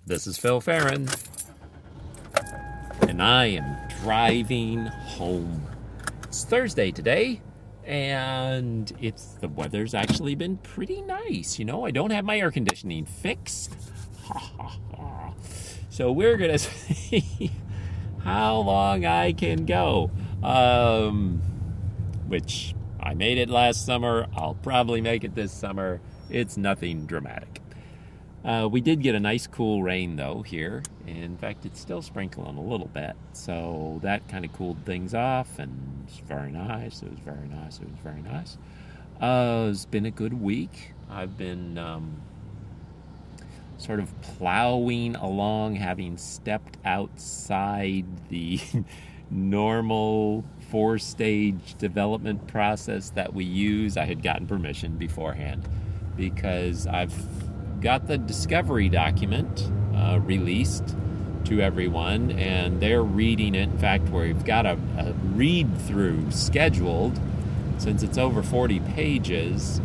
This is Phil Farron, and I am driving home. It's Thursday today, and the weather's actually been pretty nice. You know, I don't have my air conditioning fixed. So we're going to see how long I can go. Which I made it last summer. I'll probably make it this summer. It's nothing dramatic. We did get a nice cool rain though here. In fact, it's still sprinkling a little bit. So that kind of cooled things off, and it's very nice. It was very nice. It was very nice. It's been a good week. I've been sort of plowing along, having stepped outside the normal 4-stage development process that we use. I had gotten permission beforehand because I've got the discovery document released to everyone, and they're reading it. In fact, we've got a read-through scheduled. Since it's over 40 pages,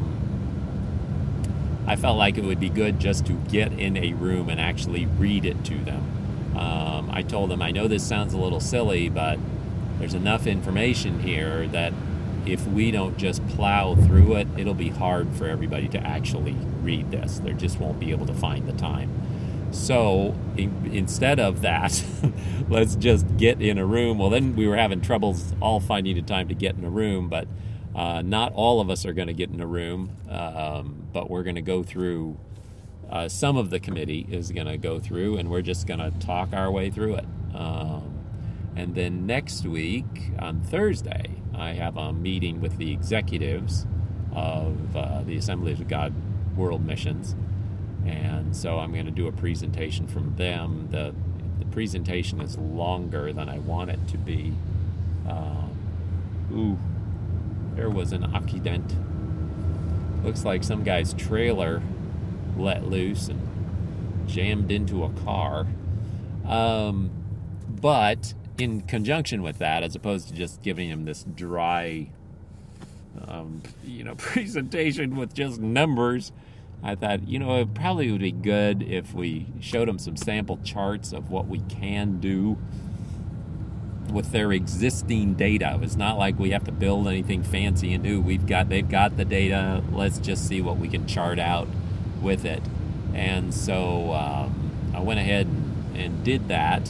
I felt like it would be good just to get in a room and actually read it to them. I told them, I know this sounds a little silly, but there's enough information here that if we don't just plow through it, it'll be hard for everybody to actually read this. They just won't be able to find the time. So instead of that, let's just get in a room. Well, then we were having troubles all finding the time to get in a room, but not all of us are going to get in a room, but we're going to go through, some of the committee is going to go through, and we're just going to talk our way through it. And then next week, on Thursday, I have a meeting with the executives of the Assemblies of God World Missions. And so I'm going to do a presentation from them. The presentation is longer than I want it to be. There was an accident. Looks like some guy's trailer let loose and jammed into a car. But in conjunction with that, as opposed to just giving him this dry, presentation with just numbers, I thought, it probably would be good if we showed them some sample charts of what we can do with their existing data. It's not like we have to build anything fancy and new. They've got the data. Let's just see what we can chart out with it. And so I went ahead and did that.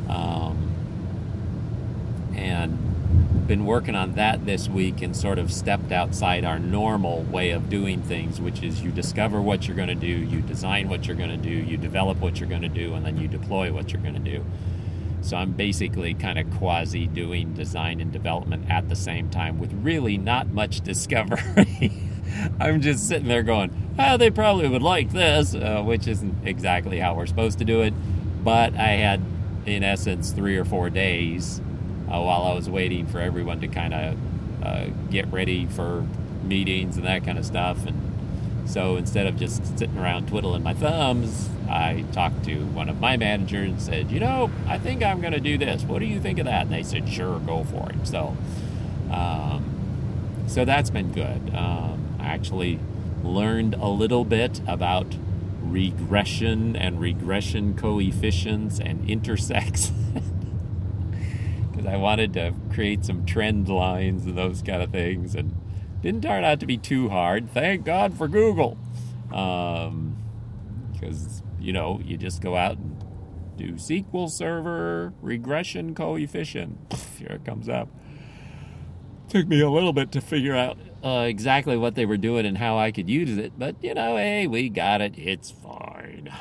And been working on that this week and sort of stepped outside our normal way of doing things, which is you discover what you're going to do, you design what you're going to do, you develop what you're going to do, and then you deploy what you're going to do. So I'm basically kind of quasi doing design and development at the same time with really not much discovery. I'm just sitting there going, they probably would like this, which isn't exactly how we're supposed to do it. But I had, in essence, 3 or 4 days while I was waiting for everyone to kind of get ready for meetings and that kind of stuff. And so instead of just sitting around twiddling my thumbs, I talked to one of my managers and said, I think I'm going to do this. What do you think of that? And they said, sure, go for it. So that's been good. I actually learned a little bit about regression and regression coefficients and intersects. Because I wanted to create some trend lines and those kind of things, and didn't turn out to be too hard. Thank God for Google. Because, you just go out and do SQL Server regression coefficient. Here it comes up. Took me a little bit to figure out exactly what they were doing and how I could use it, but, hey, we got it. It's fine.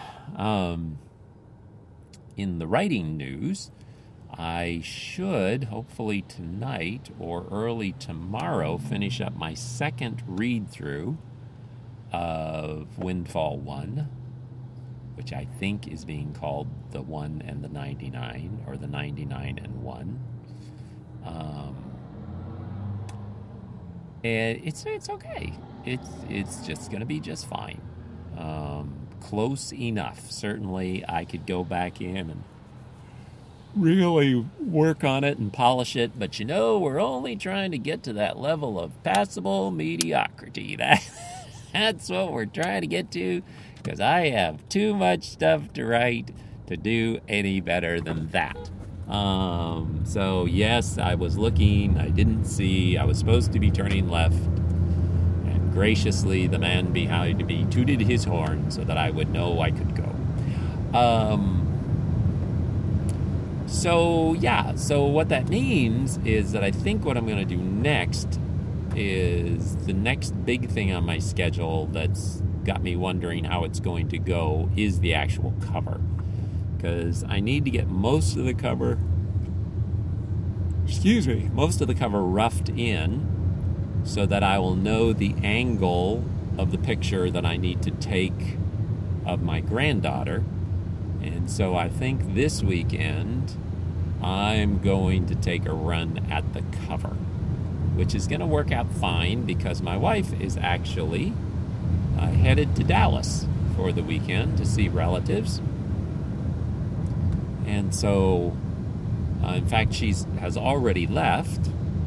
In the writing news, I should, hopefully tonight or early tomorrow, finish up my second read-through of Windfall 1, which I think is being called The 1 and the 99, or The 99 and 1. And it's okay. It's just going to be just fine. Close enough. Certainly, I could go back in and really work on it and polish it, but we're only trying to get to that level of passable mediocrity. That's what we're trying to get to, because I have too much stuff to write to do any better than that. So yes, I was looking, I didn't see, I was supposed to be turning left, and graciously the man behind me tooted his horn so that I would know I could go. So what that means is that I think what I'm going to do next is the next big thing on my schedule that's got me wondering how it's going to go is the actual cover. Because I need to get most of the cover roughed in so that I will know the angle of the picture that I need to take of my granddaughter. And so I think this weekend I'm going to take a run at the cover, which is going to work out fine because my wife is actually headed to Dallas for the weekend to see relatives. And so, in fact, she has already left.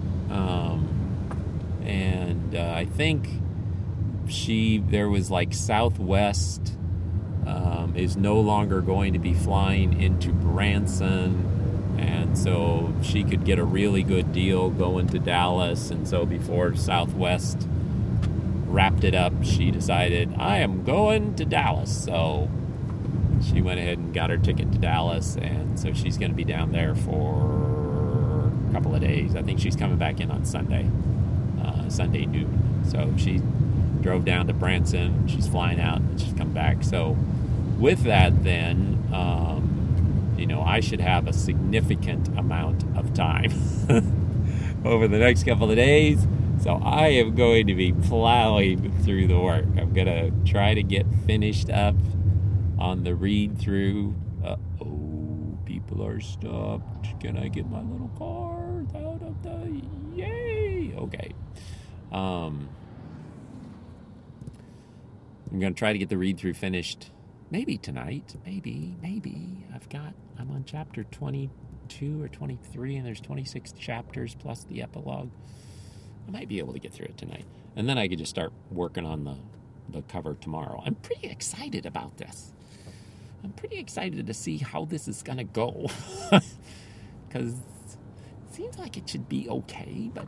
I think there was like Southwest is no longer going to be flying into Branson, and so she could get a really good deal going to Dallas. And so before Southwest wrapped it up, she decided, I am going to Dallas. So she went ahead and got her ticket to Dallas, and so she's going to be down there for a couple of days. I think she's coming back in on Sunday noon. So she drove down to Branson. She's flying out, and she's coming back. So with that, then, I should have a significant amount of time over the next couple of days. So I am going to be plowing through the work. I'm going to try to get finished up on the read-through. People are stopped. Can I get my little car out of the... Yay! Okay. I'm going to try to get the read-through finished maybe tonight. Maybe. I'm on chapter 22 or 23, and there's 26 chapters plus the epilogue. I might be able to get through it tonight. And then I could just start working on the cover tomorrow. I'm pretty excited about this. I'm pretty excited to see how this is going to go. Because it seems like it should be okay. But,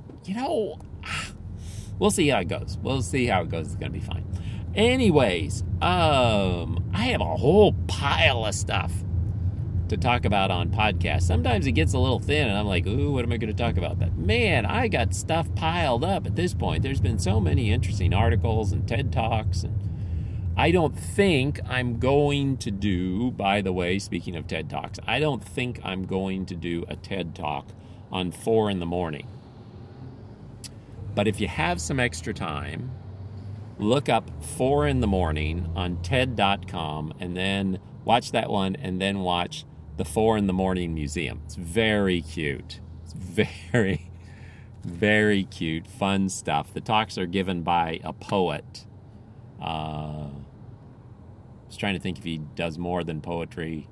we'll see how it goes. It's going to be fine. Anyways, I have a whole pile of stuff to talk about on podcasts. Sometimes it gets a little thin, and I'm like, ooh, what am I going to talk about? But, man, I got stuff piled up at this point. There's been so many interesting articles and TED Talks, and I don't think I'm going to do, by the way, speaking of TED Talks, I don't think I'm going to do a TED Talk on 4 a.m. But if you have some extra time, look up 4 a.m. on TED.com and then watch that one and then watch the 4 a.m. Museum. It's very cute. It's very, very cute, fun stuff. The talks are given by a poet. I was trying to think if he does more than poetry.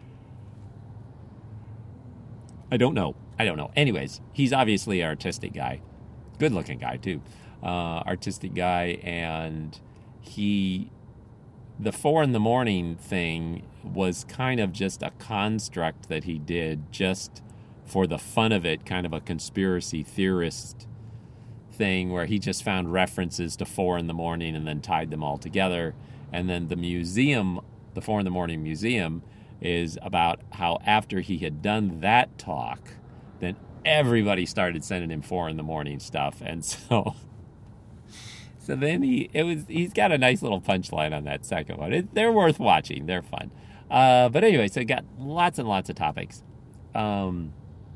I don't know. Anyways, he's obviously an artistic guy. Good-looking guy, too. Artistic guy, and the 4 a.m. thing was kind of just a construct that he did just for the fun of it, kind of a conspiracy theorist thing where he just found references to 4 a.m. and then tied them all together. And then the museum, the 4 a.m. Museum, is about how after he had done that talk, then everybody started sending him 4 a.m. stuff. And so then he's got a nice little punchline on that second one. They're worth watching. They're fun. But anyway, so got lots and lots of topics. And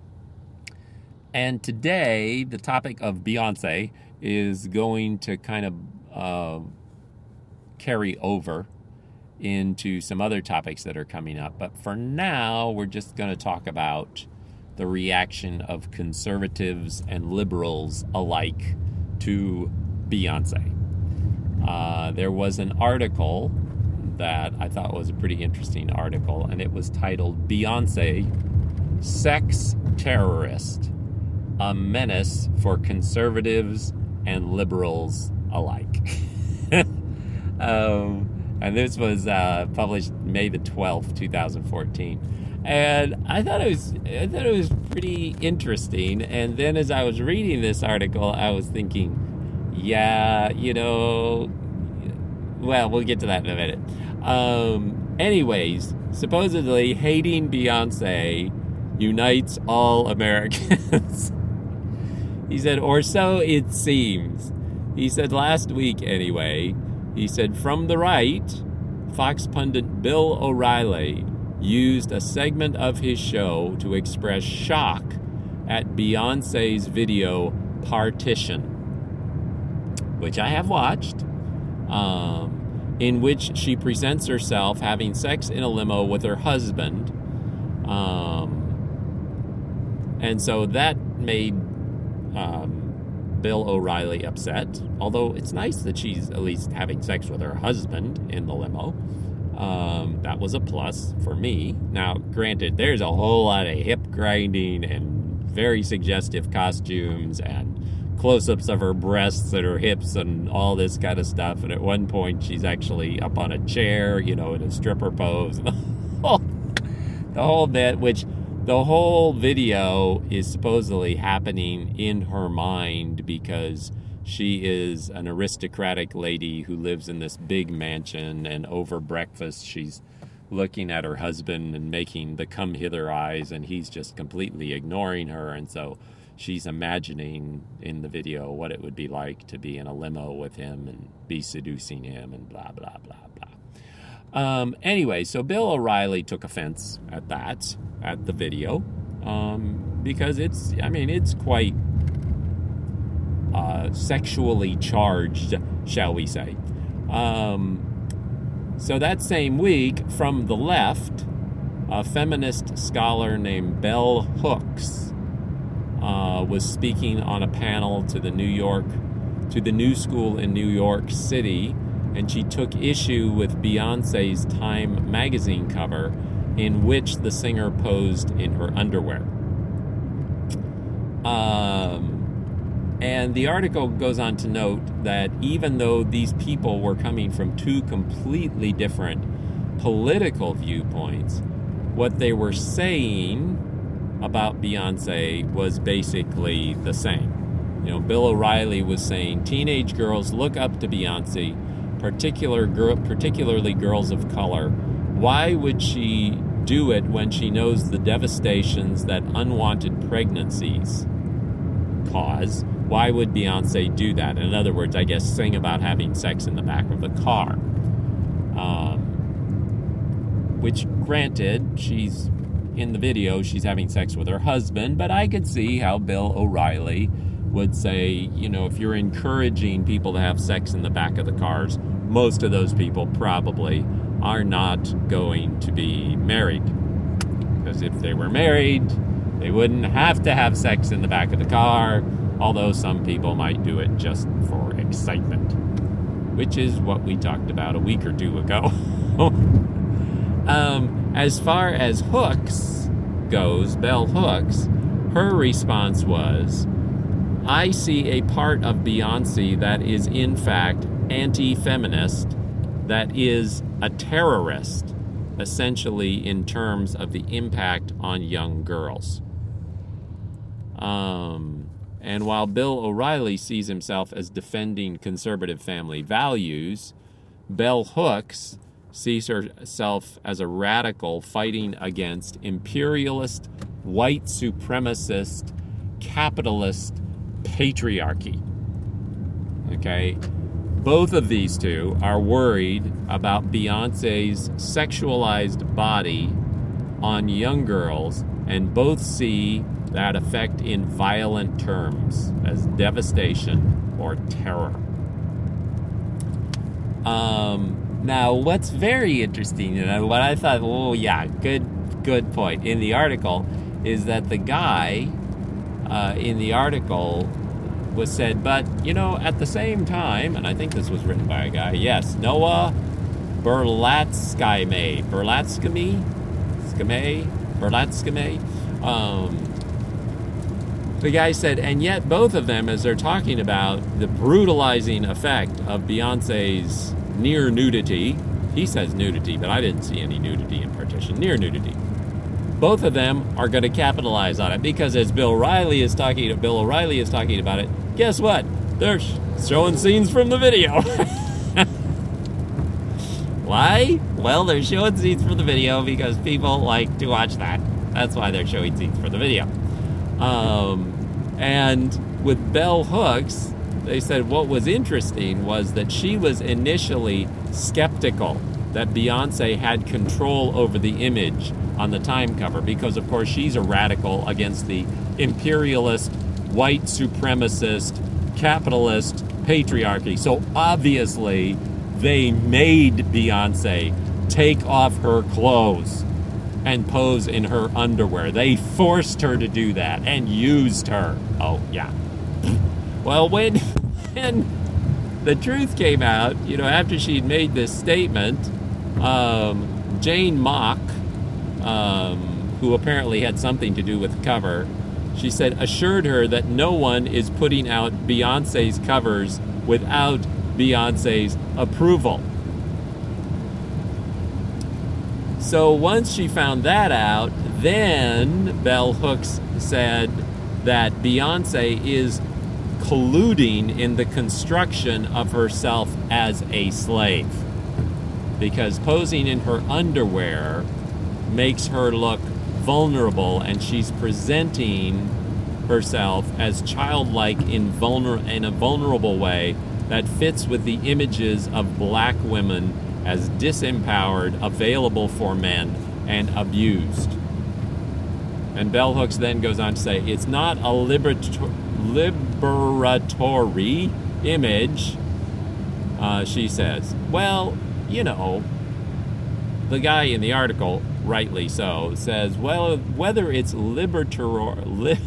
today, the topic of Beyonce is going to kind of carry over into some other topics that are coming up. But for now, we're just going to talk about the reaction of conservatives and liberals alike to Beyonce. There was an article that I thought was a pretty interesting article, and it was titled "Beyonce, Sex Terrorist, a Menace for Conservatives and Liberals Alike." And this was published May the 12th, 2014. And I thought it was pretty interesting. And then as I was reading this article, I was thinking, yeah, well, we'll get to that in a minute. Anyways, supposedly hating Beyonce unites all Americans. He said, or so it seems. He said last week, anyway, he said, from the right, Fox pundit Bill O'Reilly used a segment of his show to express shock at Beyonce's video Partition, which I have watched, in which she presents herself having sex in a limo with her husband. And so that made Bill O'Reilly upset, although it's nice that she's at least having sex with her husband in the limo. That was a plus for me. Now, granted, there's a whole lot of hip grinding and very suggestive costumes and close-ups of her breasts and her hips and all this kind of stuff. And at one point, she's actually up on a chair, in a stripper pose. The whole bit, which the whole video is supposedly happening in her mind because she is an aristocratic lady who lives in this big mansion, and over breakfast she's looking at her husband and making the come hither eyes, and he's just completely ignoring her. And so she's imagining in the video what it would be like to be in a limo with him and be seducing him and blah, blah, blah, blah. Anyway, so Bill O'Reilly took offense at that, at the video, because it's quite sexually charged, shall we say. So that same week, from the left, a feminist scholar named Bell Hooks was speaking on a panel to the New School in New York City, and she took issue with Beyonce's Time magazine cover, in which the singer posed in her underwear. And the article goes on to note that even though these people were coming from two completely different political viewpoints, what they were saying about Beyonce was basically the same. Bill O'Reilly was saying teenage girls look up to Beyonce, particularly girls of color. Why would she do it when she knows the devastations that unwanted pregnancies cause? Why would Beyonce do that? In other words, I guess sing about having sex in the back of the car. Which, granted, she's in the video, she's having sex with her husband, but I could see how Bill O'Reilly would say, if you're encouraging people to have sex in the back of the cars, most of those people probably are not going to be married. Because if they were married, they wouldn't have to have sex in the back of the car, although some people might do it just for excitement, which is what we talked about a week or two ago. As far as Hooks goes, Bell Hooks, her response was, I see a part of Beyonce that is in fact anti-feminist, that is a terrorist, essentially in terms of the impact on young girls. And while Bill O'Reilly sees himself as defending conservative family values, Bell Hooks sees herself as a radical fighting against imperialist, white supremacist, capitalist patriarchy. Okay? Both of these two are worried about Beyonce's sexualized body on young girls, and both see that effect in violent terms as devastation or terror. Now, what's very interesting, and what I thought, good point, in the article, is that the guy in the article was said, but, at the same time, and I think this was written by a guy, yes, Noah Berlatskame, the guy said, and yet both of them, as they're talking about the brutalizing effect of Beyonce's near nudity, He says nudity, but I didn't see any nudity in Partition. Near nudity. Both of them are going to capitalize on it because as Bill O'Reilly is talking about it, guess what? They're showing scenes from the video. Why? Well, they're showing scenes from the video because people like to watch that. That's why they're showing scenes for the video. And with Bell Hooks, they said what was interesting was that she was initially skeptical that Beyonce had control over the image on the Time cover because, of course, she's a radical against the imperialist, white supremacist, capitalist patriarchy. So obviously, they made Beyonce take off her clothes and pose in her underwear. They forced her to do that and used her. Oh, yeah. Well, when the truth came out, after she'd made this statement, Jane Mock, who apparently had something to do with the cover, she said, assured her that no one is putting out Beyonce's covers without Beyonce's approval. So once she found that out, then Bell Hooks said that Beyonce is colluding in the construction of herself as a slave, because posing in her underwear makes her look vulnerable, and she's presenting herself as childlike in a vulnerable way that fits with the images of black women as disempowered, available for men, and abused. And Bell Hooks then goes on to say, it's not a liberatory image, she says. Well, the guy in the article, rightly so, says, well, whether it's liberatory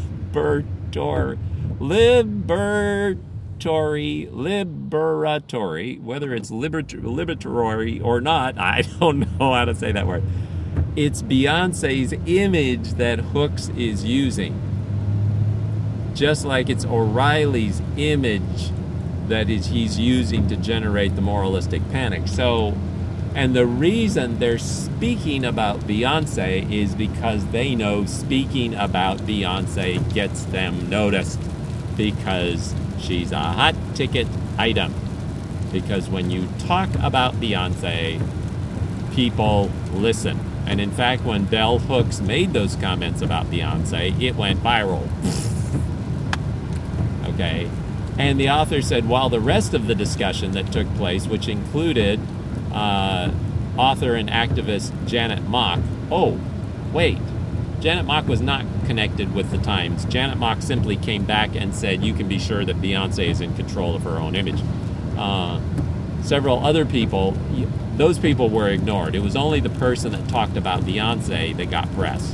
whether it's liberatory or not, I don't know how to say that word. It's Beyonce's image that Hooks is using. Just like it's O'Reilly's image that he's using to generate the moralistic panic. So, and the reason they're speaking about Beyonce is because they know speaking about Beyonce gets them noticed, because she's a hot ticket item. Because when you talk about Beyonce, people listen. And in fact, when Bell Hooks made those comments about Beyonce, it went viral. Okay. And the author said, while the rest of the discussion that took place, which included author and activist Janet Mock. Oh, wait. Janet Mock was not connected with the Times. Janet Mock simply came back and said, you can be sure that Beyonce is in control of her own image. Several other people, those people were ignored. It was only the person that talked about Beyonce that got press.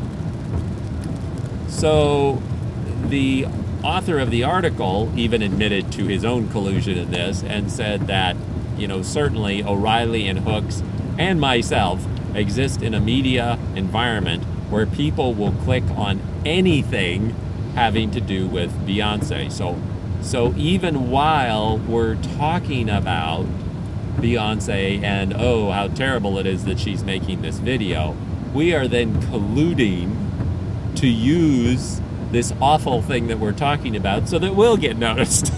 So the author of the article even admitted to his own collusion in this and said that, certainly O'Reilly and Hooks and myself exist in a media environment where people will click on anything having to do with Beyonce. So even while we're talking about Beyonce and, oh, how terrible it is that she's making this video, we are then colluding to use this awful thing that we're talking about so that we'll get noticed.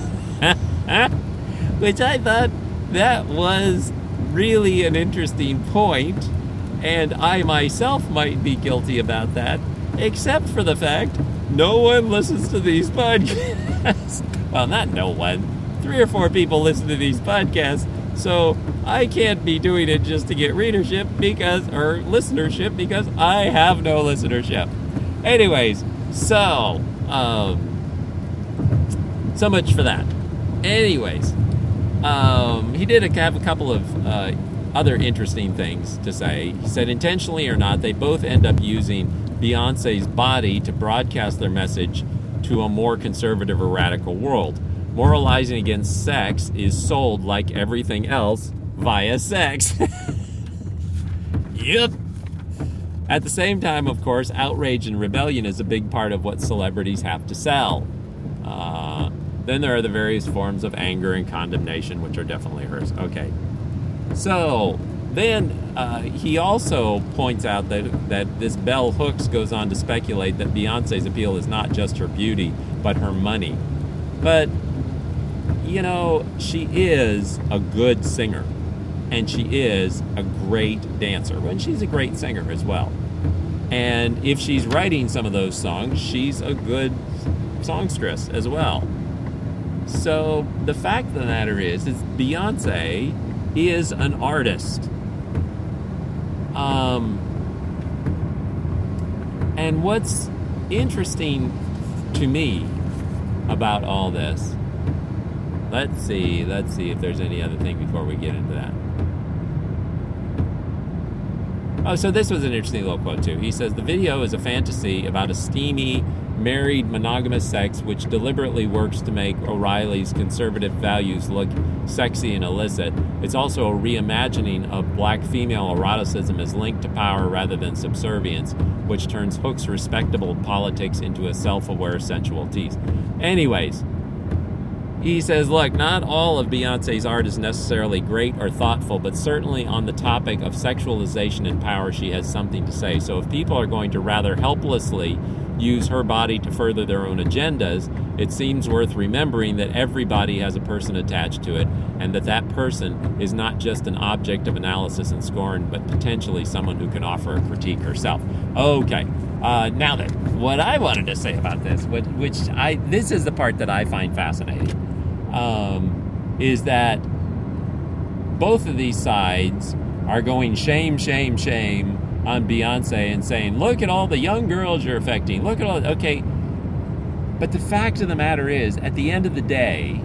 Which I thought that was really an interesting point, and I myself might be guilty about that, except for the fact no one listens to these podcasts. Well, not no one. 3 or 4 people listen to these podcasts, so I can't be doing it just to get listenership because I have no listenership. Anyways, so much for that. Anyways, he did have a couple of other interesting things to say. He said, intentionally or not, they both end up using Beyonce's body to broadcast their message to a more conservative or radical world. Moralizing against sex is sold like everything else via sex. Yep. At the same time, of course, outrage and rebellion is a big part of what celebrities have to sell. Then there are the various forms of anger and condemnation, which are definitely hers. Okay. So Then he also points out that this Bell Hooks goes on to speculate that Beyonce's appeal is not just her beauty, but her money. But, you know, she is a good singer, and she is a great dancer, and she's a great singer as well. And if she's writing some of those songs, she's a good songstress as well. So the fact of the matter is Beyonce is an artist. And what's interesting to me about all this, let's see if there's any other thing before we get into that. Oh, so this was an interesting little quote too. He says, the video is a fantasy about a steamy, married, monogamous sex which deliberately works to make O'Reilly's conservative values look sexy and illicit. It's also a reimagining of black female eroticism as linked to power rather than subservience, which turns Hook's respectable politics into a self-aware sensual tease. Anyways, he says, look, not all of Beyonce's art is necessarily great or thoughtful, but certainly on the topic of sexualization and power, she has something to say. So if people are going to rather helplessly use her body to further their own agendas, it seems worth remembering that everybody has a person attached to it, and that person is not just an object of analysis and scorn, but potentially someone who can offer a critique herself. Okay, now then, what I wanted to say about this, this is the part that I find fascinating, is that both of these sides are going shame, shame, shame on Beyonce and saying, look at all the young girls you're affecting. Look at all, okay. But the fact of the matter is, at the end of the day,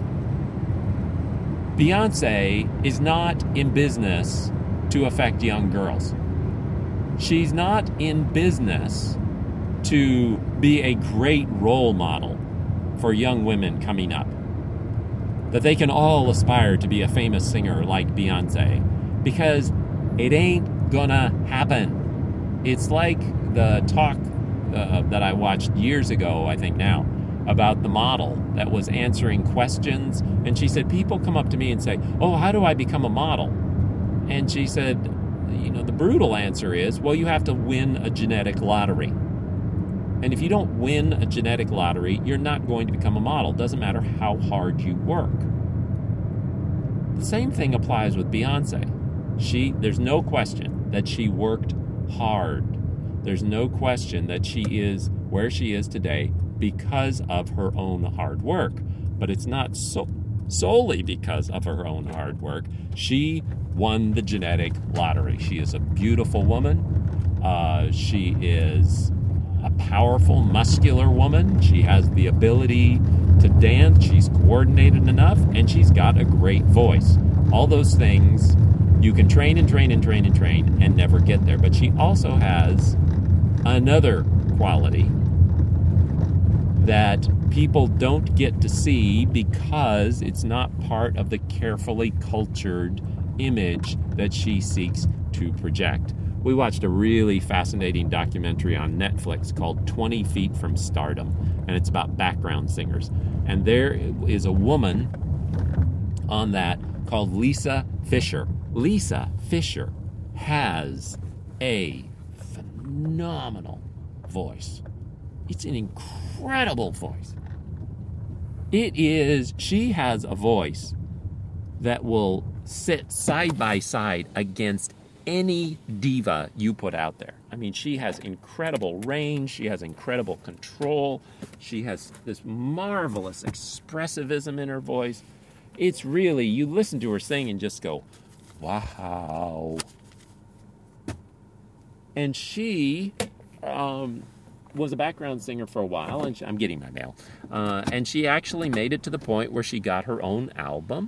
Beyonce is not in business to affect young girls. She's not in business to be a great role model for young women coming up. That they can all aspire to be a famous singer like Beyonce. Because it ain't gonna happen. It's like the talk that I watched years ago, I think now, about the model that was answering questions. And she said, people come up to me and say, oh, how do I become a model? And she said, you know, the brutal answer is, well, you have to win a genetic lottery. And if you don't win a genetic lottery, you're not going to become a model. Doesn't matter how hard you work. The same thing applies with Beyonce. There's no question that she worked hard. There's no question that she is where she is today because of her own hard work. But it's not solely because of her own hard work. She won the genetic lottery. She is a beautiful woman. She is a powerful, muscular woman. She has the ability to dance. She's coordinated enough, and she's got a great voice. All those things you can train and train and train and train and never get there. But she also has another quality that people don't get to see because it's not part of the carefully cultured image that she seeks to project. We watched a really fascinating documentary on Netflix called 20 Feet from Stardom, and it's about background singers. And there is a woman on that called Lisa Fischer. Lisa Fischer has a phenomenal voice. It's an incredible voice. She has a voice that will sit side by side against any diva you put out there. I mean, she has incredible range. She has incredible control. She has this marvelous expressivism in her voice. It's really, you listen to her sing and just go, wow. And she was a background singer for a while, and I'm getting my mail. And she actually made it to the point where she got her own album.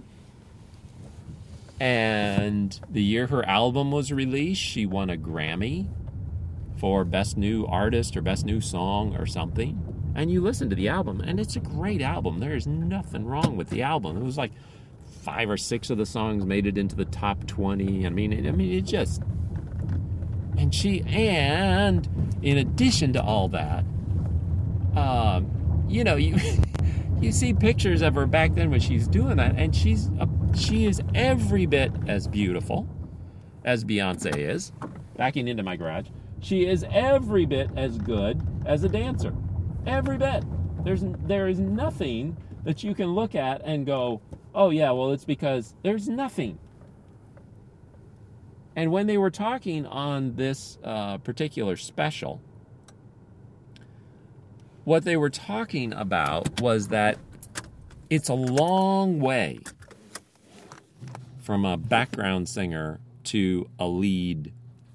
And the year her album was released, she won a Grammy for Best New Artist or Best New Song or something. And you listen to the album, and it's a great album. There's nothing wrong with the album. It was like 5 or 6 of the songs made it into the top 20. I mean, it just... And in addition to all that, you see pictures of her back then when she's doing that, and she is every bit as beautiful as Beyonce is, backing into my garage, she is every bit as good as a dancer. Every bit. There is nothing that you can look at and go, oh yeah, well it's because there's nothing. And when they were talking on this particular special, what they were talking about was that it's a long way from a background singer to a lead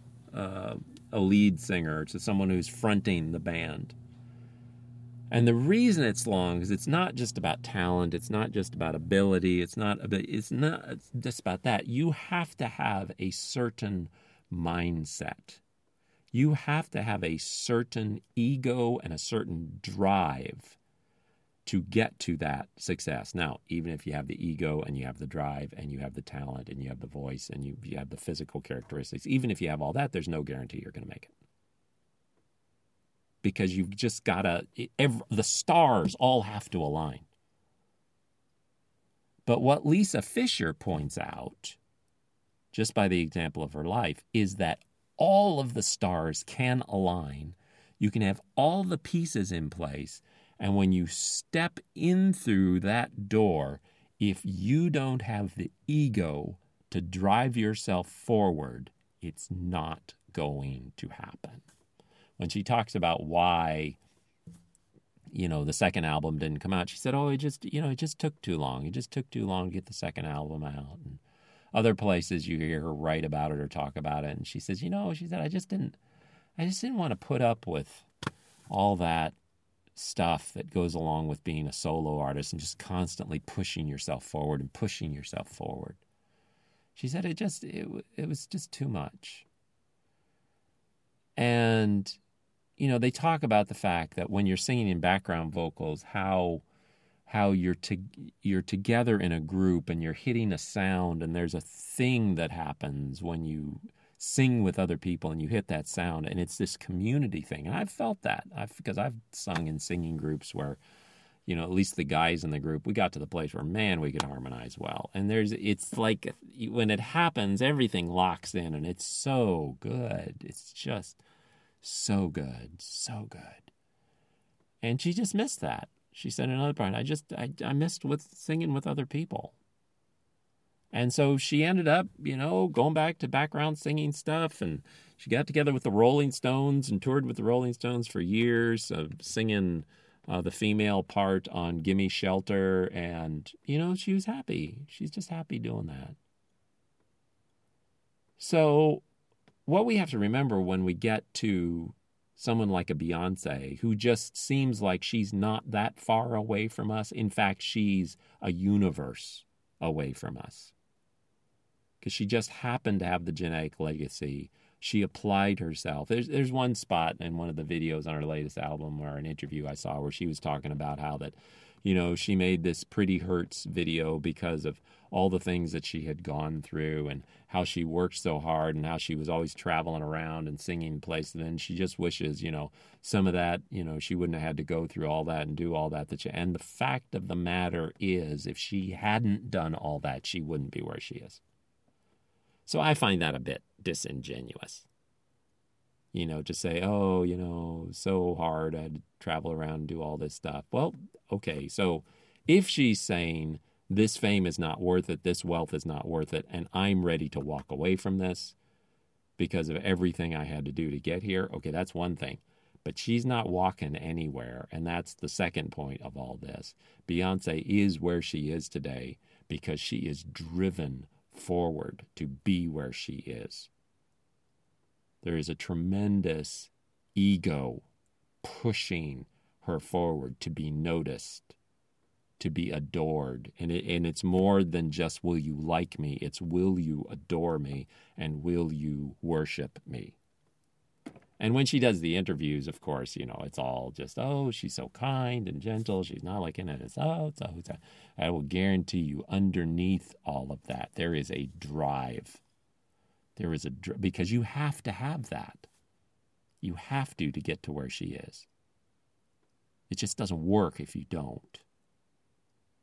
singer, to someone who's fronting the band. And the reason it's long is it's not just about talent, it's not just about ability, it's not just about that. You have to have a certain mindset. You have to have a certain ego and a certain drive to get to that success. Now, even if you have the ego and you have the drive and you have the talent and you have the voice and you have the physical characteristics, even if you have all that, there's no guarantee you're going to make it. Because you've just got to, the stars all have to align. But what Lisa Fischer points out, just by the example of her life, is that all of the stars can align. You can have all the pieces in place. And when you step in through that door, if you don't have the ego to drive yourself forward, it's not going to happen. When she talks about why, the second album didn't come out, she said, it just took too long. It just took too long to get the second album out. And other places you hear her write about it or talk about it. And she says, I just didn't want to put up with all that stuff that goes along with being a solo artist and just constantly pushing yourself forward. She said it was just too much. And they talk about the fact that when you're singing in background vocals, how you're together in a group and you're hitting a sound, and there's a thing that happens when you sing with other people and you hit that sound, and it's this community thing. And I've felt that because I've sung in singing groups where, at least the guys in the group, we got to the place where, man, we could harmonize well. And it's like when it happens, everything locks in, and it's so good. It's just so good, so good. And she just missed that. She said in another part, I missed singing with other people. And so she ended up, going back to background singing stuff, and she got together with the Rolling Stones and toured with the Rolling Stones for years, singing the female part on Gimme Shelter, and, she was happy. She's just happy doing that. So what we have to remember when we get to someone like a Beyonce, who just seems like she's not that far away from us. In fact, she's a universe away from us. Because she just happened to have the genetic legacy. She applied herself. There's one spot in one of the videos on her latest album, or an interview I saw, where she was talking about how that, she made this Pretty Hurts video because of all the things that she had gone through and how she worked so hard and how she was always traveling around and singing places. And she just wishes, some of that, she wouldn't have had to go through all that and do all that. And the fact of the matter is, if she hadn't done all that, she wouldn't be where she is. So I find that a bit disingenuous. To say, so hard, I had to travel around and do all this stuff. Well, okay, so if she's saying this fame is not worth it, this wealth is not worth it, and I'm ready to walk away from this because of everything I had to do to get here, okay, that's one thing. But she's not walking anywhere, and that's the second point of all this. Beyonce is where she is today because she is driven forward to be where she is. There is a tremendous ego pushing her forward to be noticed, to be adored. And it's more than just, will you like me? It's, will you adore me? And will you worship me? And when she does the interviews, of course, it's all just, she's so kind and gentle. She's not like in it. It's, I will guarantee you, underneath all of that, there is a drive. There is because you have to have that. You have to get to where she is. It just doesn't work if you don't.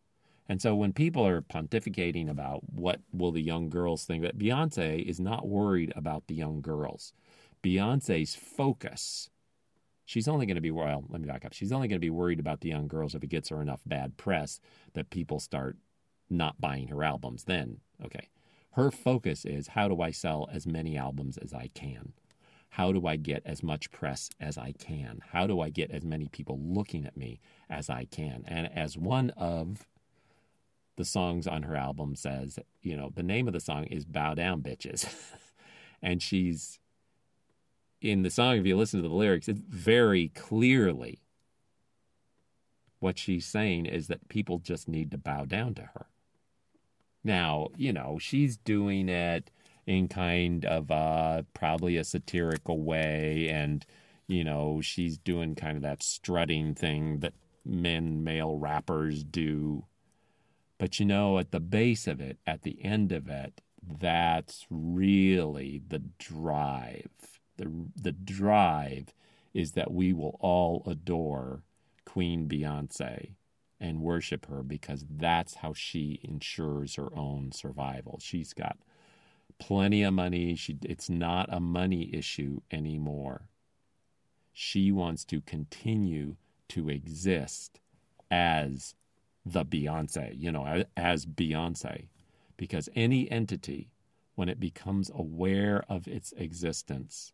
And so when people are pontificating about what will the young girls think, that Beyonce is not worried about the young girls. Beyonce's focus, she's only going to be, well, let me back up. She's only going to be worried about the young girls if it gets her enough bad press that people start not buying her albums. Then, okay. Her focus is, how do I sell as many albums as I can? How do I get as much press as I can? How do I get as many people looking at me as I can? And as one of the songs on her album says, the name of the song is Bow Down Bitches. And she's, in the song, if you listen to the lyrics, it's very clearly what she's saying is that people just need to bow down to her. Now, she's doing it in kind of probably a satirical way, and, she's doing kind of that strutting thing that male rappers do. But, at the base of it, at the end of it, that's really the drive. The drive is that we will all adore Queen Beyonce and worship her, because that's how she ensures her own survival. She's got plenty of money. It's not a money issue anymore. She wants to continue to exist as the Beyonce, as Beyonce, because any entity, when it becomes aware of its existence,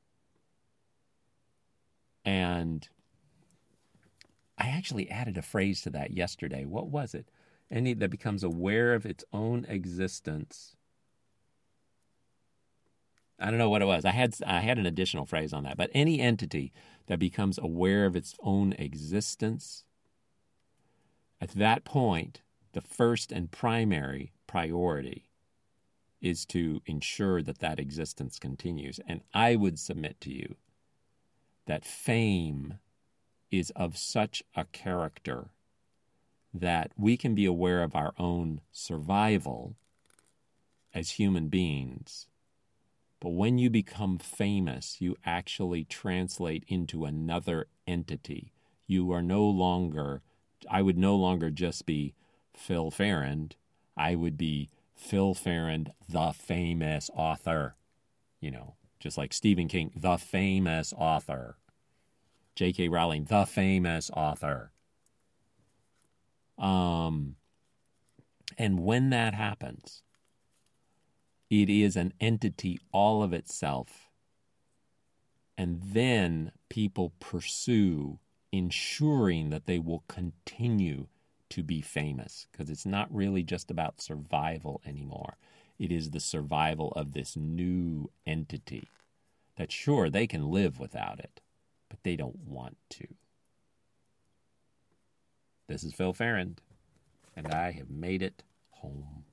and I actually added a phrase to that yesterday. What was it? Any that becomes aware of its own existence. I don't know what it was. I had an additional phrase on that. But any entity that becomes aware of its own existence, at that point, the first and primary priority is to ensure that existence continues. And I would submit to you that fame is of such a character that we can be aware of our own survival as human beings. But when you become famous, you actually translate into another entity. You are no longer, I would no longer just be Phil Farrand. I would be Phil Farrand, the famous author. Just like Stephen King, the famous author. J.K. Rowling, the famous author. And when that happens, it is an entity all of itself. And then people pursue ensuring that they will continue to be famous, because it's not really just about survival anymore. It is the survival of this new entity that, sure, they can live without it, but they don't want to. This is Phil Farrand, and I have made it home.